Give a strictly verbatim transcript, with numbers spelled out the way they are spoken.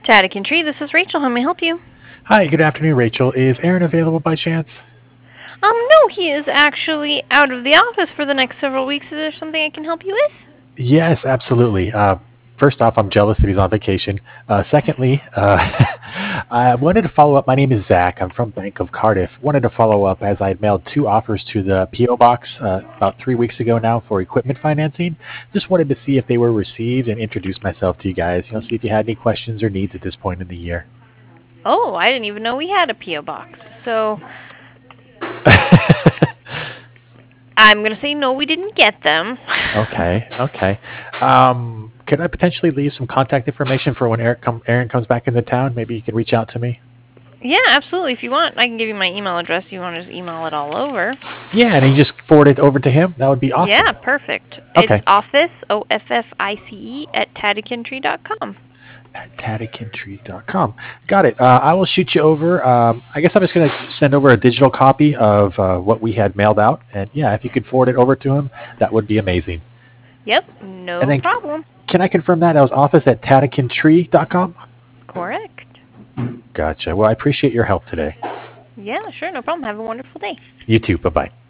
Tadic and Tree, this is Rachel. How may I help you? Hi, good afternoon, Rachel. Is Aaron available by chance? Um, no, he is actually out of the office for the next several weeks. Is there something I can help you with? Yes, absolutely. Uh, first off, I'm jealous that he's on vacation. Uh, secondly, uh, I wanted to follow up. My name is Zach. I'm from Bank of Cardiff. Wanted to follow up as I had mailed two offers to the P O box uh, about three weeks ago now for equipment financing. Just wanted to see if they were received and introduce myself to you guys. You know, see if you had any questions or needs at this point in the year. Oh, I didn't even know we had a P O box. So I'm going to say no, we didn't get them. Okay, okay. Um, could I potentially leave some contact information for when Eric come, Aaron comes back into town? Maybe you could reach out to me. Yeah, absolutely. If you want, I can give you my email address. You want to just email it all over? Yeah, and you just forward it over to him. That would be awesome. Yeah, perfect. It's Okay. office, O F F I C E, at tadicandtree dot com. At tadicandtree dot com. Got it. Uh, I will shoot you over. Um, I guess I'm just going to send over a digital copy of uh, what we had mailed out. And yeah, if you could forward it over to him, that would be amazing. Yep, no And then, problem. can I confirm that? That was office at tadicandtree dot com? Correct. Gotcha. Well, I appreciate your help today. Yeah, sure, no problem. Have a wonderful day. You too. Bye-bye.